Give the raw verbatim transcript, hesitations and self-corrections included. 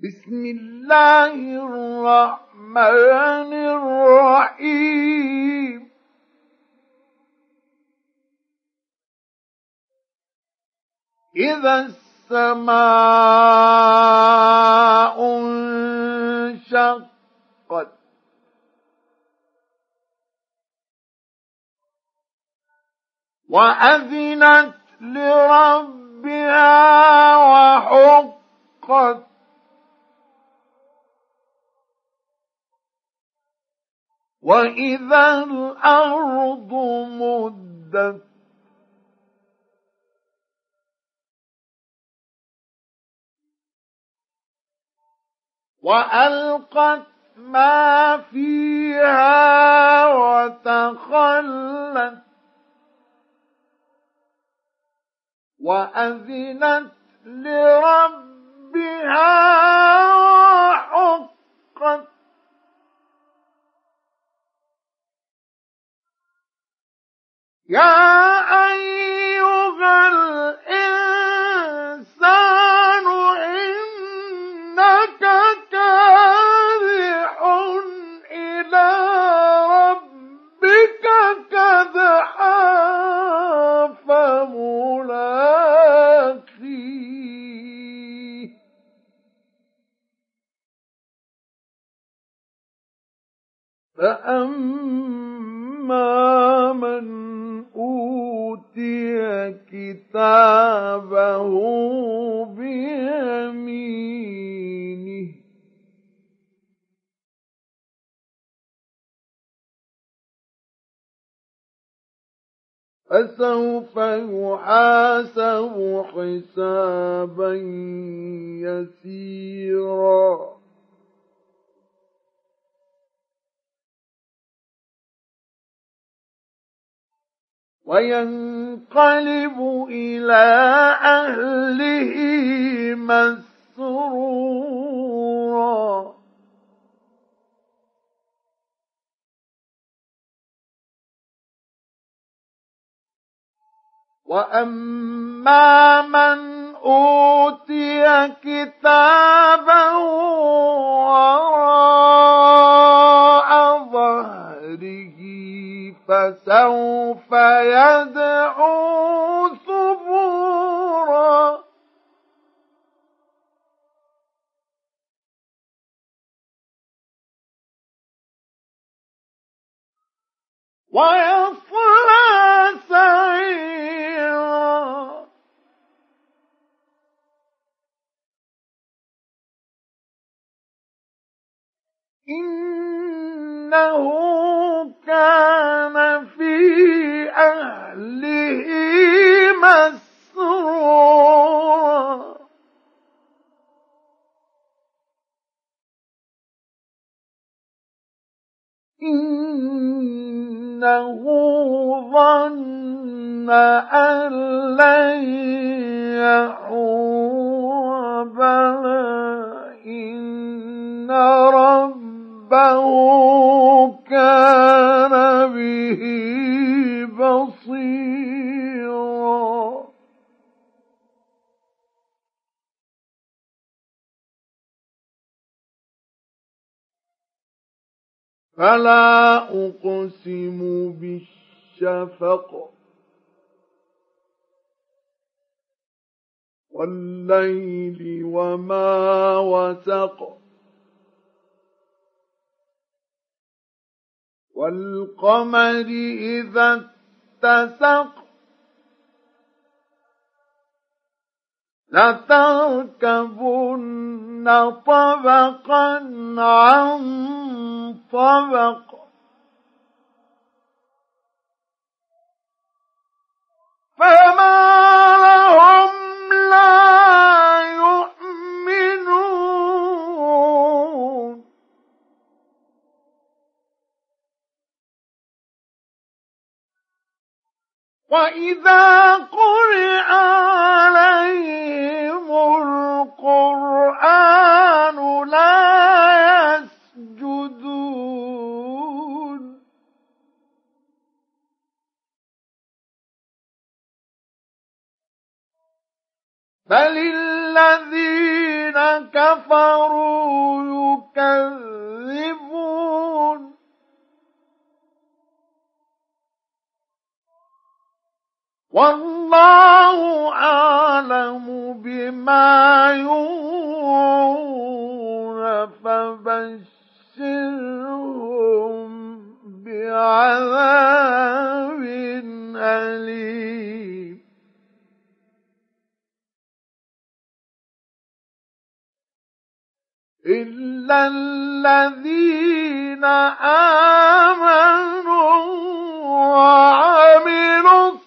بسم الله الرحمن الرحيم إذا السماء انشقت وأذنت لربها وحقت وإذا الأرض مدت وألقت ما فيها وتخلت وأذنت لربها وحقت يا أيها الإنسان إنك كادح إلى ربك كدحا فملاقيه فأما من أوتي كتابه بيمينه فسوف يحاسب حسابا يسيرا وينقلب إلى أهله مسرورا وأما من أوتي كتابه وراء ظهره فسوف يدعو ثبورا ويصلى سعيرا إنه كان في أهله مسرورا إنه ظن أن لن يحور بلى إن ربه كان به بصيرا فلا أقسم بالشفق والليل وما وسق والقمر إذا اتسق لتركبن طبقا عن طبق فما لهم لا يؤمنون وإذا قرئ عليهم القرآن لا يسجدون بل الذين كفروا يكذبون والله أعلم بما يوعون فبشرهم بعذاب أليم إلا الذين آمنوا وعملوا